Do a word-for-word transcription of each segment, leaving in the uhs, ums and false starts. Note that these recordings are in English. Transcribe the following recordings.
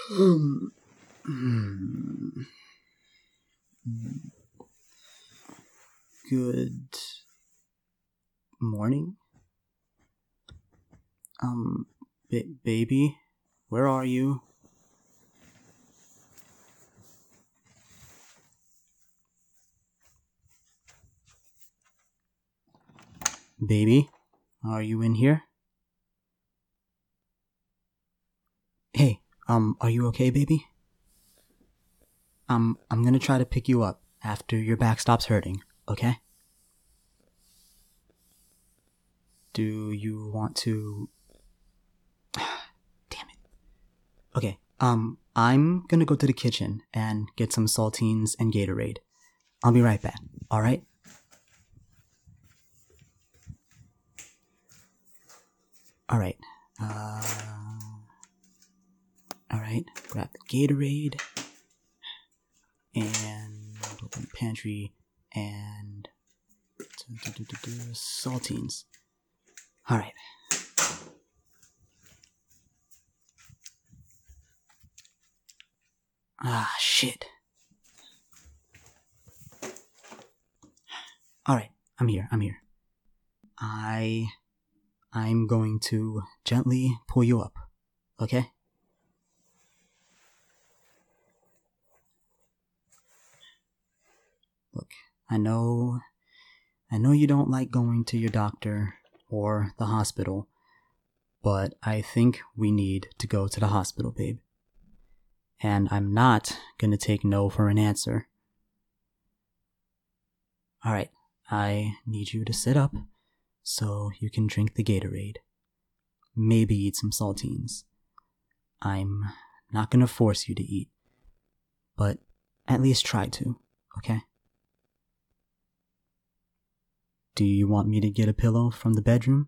Um, Good morning. Um, ba- baby, where are you? Baby, are you in here? Hey, um, are you okay, baby? Um, I'm gonna try to pick you up after your back stops hurting, okay? Do you want to... Damn it. Okay, um, I'm gonna go to the kitchen and get some saltines and Gatorade. I'll be right back, alright? Alright, uh... Alright, grab the Gatorade, and open the pantry, and... saltines. Alright. Ah, shit. Alright, I'm here, I'm here. I... I'm going to gently pull you up, okay? Look, I know... I know you don't like going to your doctor or the hospital, but I think we need to go to the hospital, babe. And I'm not gonna take no for an answer. Alright, I need you to sit up so you can drink the Gatorade. Maybe eat some saltines. I'm not gonna force you to eat, but at least try to, okay? Do you want me to get a pillow from the bedroom?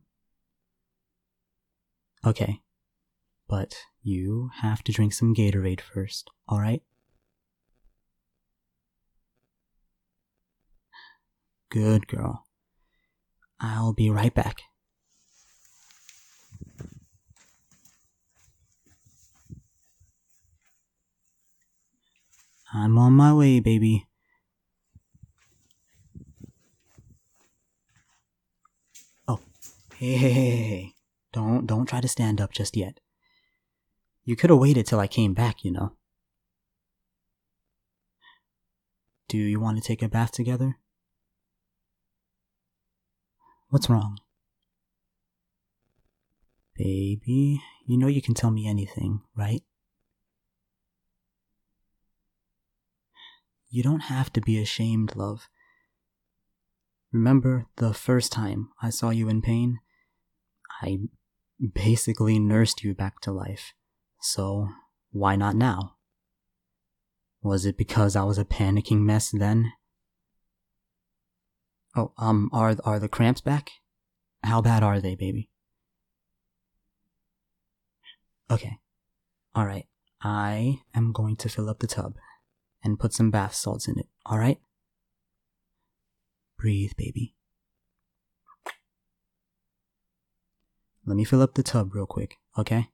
Okay, but you have to drink some Gatorade first, alright? Good girl. I'll be right back. I'm on my way, baby. Oh, hey, hey, hey, hey. Don't, don't try to stand up just yet. You could have waited till I came back, you know. Do you want to take a bath together? What's wrong? Baby, you know you can tell me anything, right? You don't have to be ashamed, love. Remember the first time I saw you in pain? I basically nursed you back to life. So, why not now? Was it because I was a panicking mess then? Oh, um, are, are the cramps back? How bad are they, baby? Okay. Alright. I am going to fill up the tub and put some bath salts in it, alright? Breathe, baby. Let me fill up the tub real quick, okay?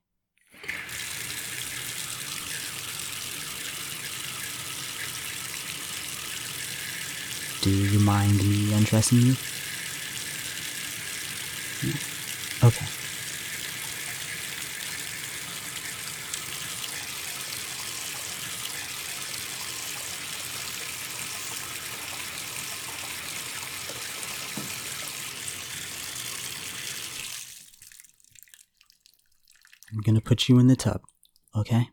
Do you mind me undressing you? Okay. I'm gonna put you in the tub, okay?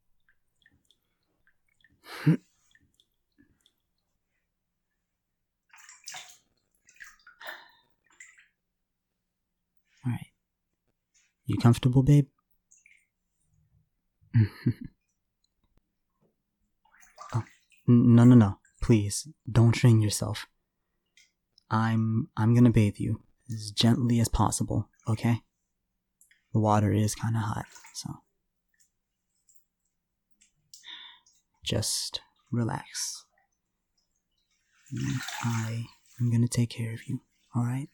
Alright. You comfortable, babe? Oh, no, no, no. Please, don't strain yourself. I'm, I'm gonna bathe you as gently as possible, okay? The water is kinda hot, so... Just relax. I am gonna take care of you, alright?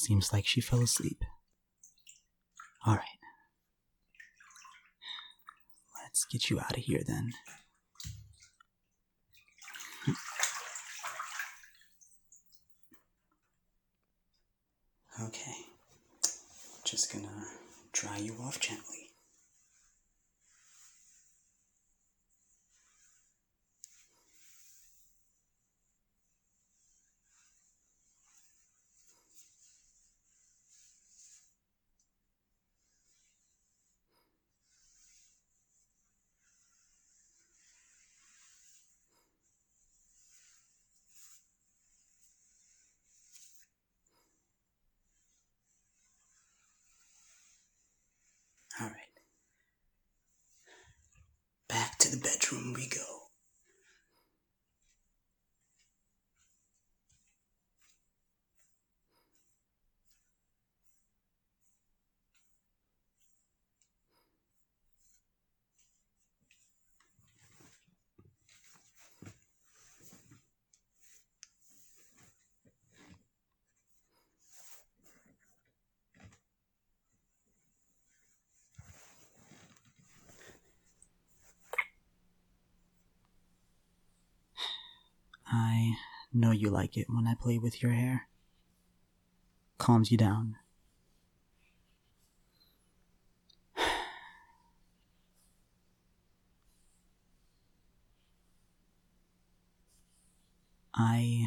Seems like she fell asleep. Alright. Let's get you out of here then. Okay. Just gonna dry you off gently. Alright. Back to the bedroom we go. I know you like it when I play with your hair. Calms you down. I...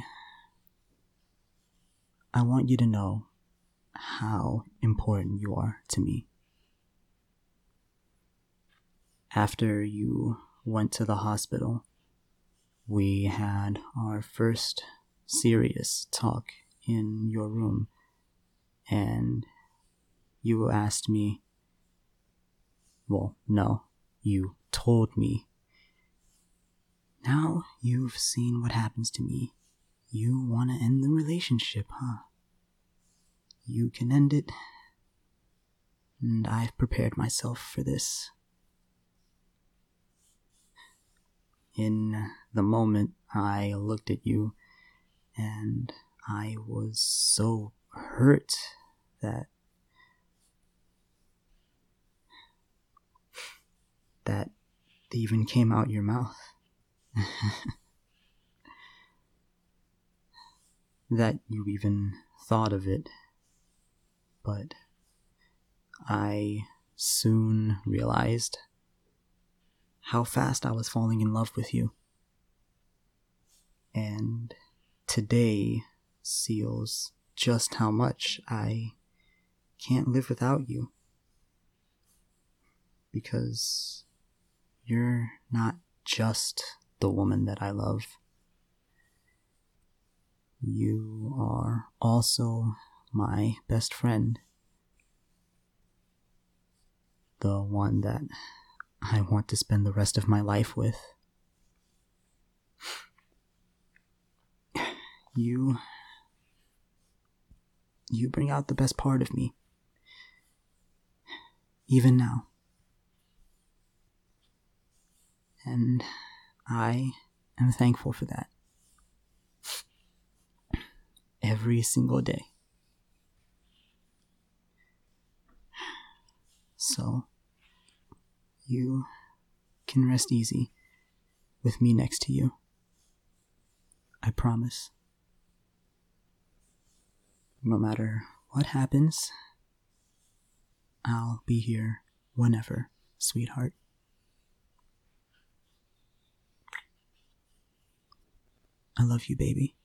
I want you to know how important you are to me. After you went to the hospital, we had our first serious talk in your room, and you asked me, well, no, you told me, now you've seen what happens to me. You want to end the relationship, huh? You can end it, and I've prepared myself for this. In the moment, I looked at you, and I was so hurt that that even came out your mouth. That you even thought of it. But I soon realized how fast I was falling in love with you. And today seals just how much I can't live without you. Because you're not just the woman that I love. You are also my best friend. The one that I want to spend the rest of my life with. You... You bring out the best part of me. Even now. And I am thankful for that. Every single day. So, you can rest easy with me next to you. I promise. No matter what happens, I'll be here whenever, sweetheart. I love you, baby.